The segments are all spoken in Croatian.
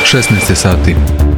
16 sati.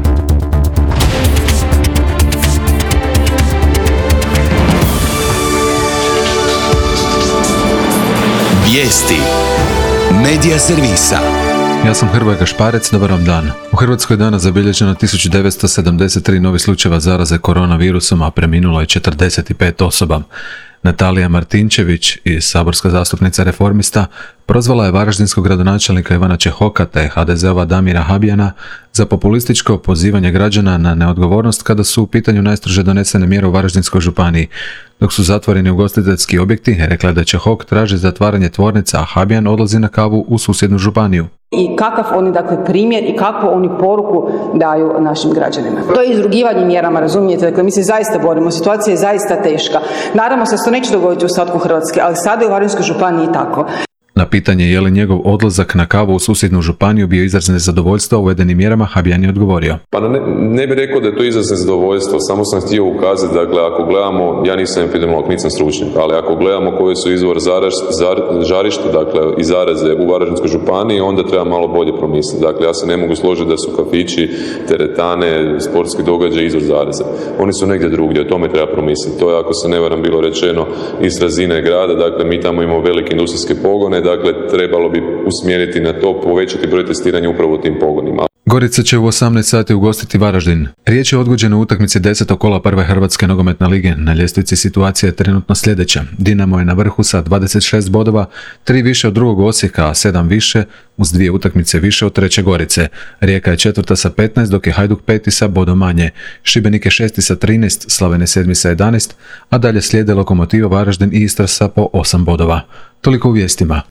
Vijesti Medija servisa. Ja sam Hrvoje Gašparec, dobar vam dan. U Hrvatskoj je danas zabilježeno 1973 novi slučajeva zaraze koronavirusom, a preminulo je 45 osoba. Natalija Martinčević, saborska zastupnica Reformista, prozvala je varaždinskog gradonačelnika Ivana Čehoka te HDZ-ova Damira Habijana za populističko pozivanje građana na neodgovornost kada su u pitanju najstrože donesene mjere u Varaždinskoj županiji. Dok su zatvoreni ugostiteljski objekti, rekla je da Čehok traži zatvaranje tvornica, a Habijan odlazi na kavu u susjednu županiju. I kakav oni primjer i kakvu oni poruku daju našim građanima. To je izrugivanje mjerama, razumijete? Dakle, mi se zaista borimo, situacija je zaista teška. Naravno se to neće dogoditi u ostatku Hrvatske, ali sada je u Varaždinskoj županiji tako. Na pitanje je li njegov odlazak na kavu u susjednu županiju bio izraz nezadovoljstva uvedenim mjerama, Habijan je odgovorio. Pa ne bih rekao da je to izraz nezadovoljstva, samo sam htio ukazati, dakle, ako gledamo, ja nisam epidemiolog, nisam stručnjak, ali ako gledamo koji su izvor žarišta, dakle, i zaraze u Varaždinskoj županiji, onda treba malo bolje promisliti. Dakle, ja se ne mogu složiti da su kafići, teretane, sportski događaj izvor zaraze. Oni su negdje drugdje, o tome treba promisliti. To je, ako se ne varam, bilo rečeno iz razine grada, dakle, mi tamo imamo velike industrijske pogone, dakle, trebalo bi usmjeriti na to, povećati broj testiranja upravo u tim pogonima. Gorica će u 18 sati ugostiti Varaždin. Riječ je o odgođenoj utakmici 10. kola prve Hrvatske nogometne lige. Na ljestvici situacija je trenutno sljedeća. Dinamo je na vrhu sa 26 bodova, 3 više od drugog Osijeka, a 7 više, uz 2 utakmice više od treće Gorice. Rijeka je četvrta sa 15, dok je Hajduk peti sa bodom manje. Šibenik je šesti sa 13, Slaven je sedmi sa 11, a dalje slijede Lokomotiva, Varaždin i Istra sa po 8 bodova. Toliko u vijestima.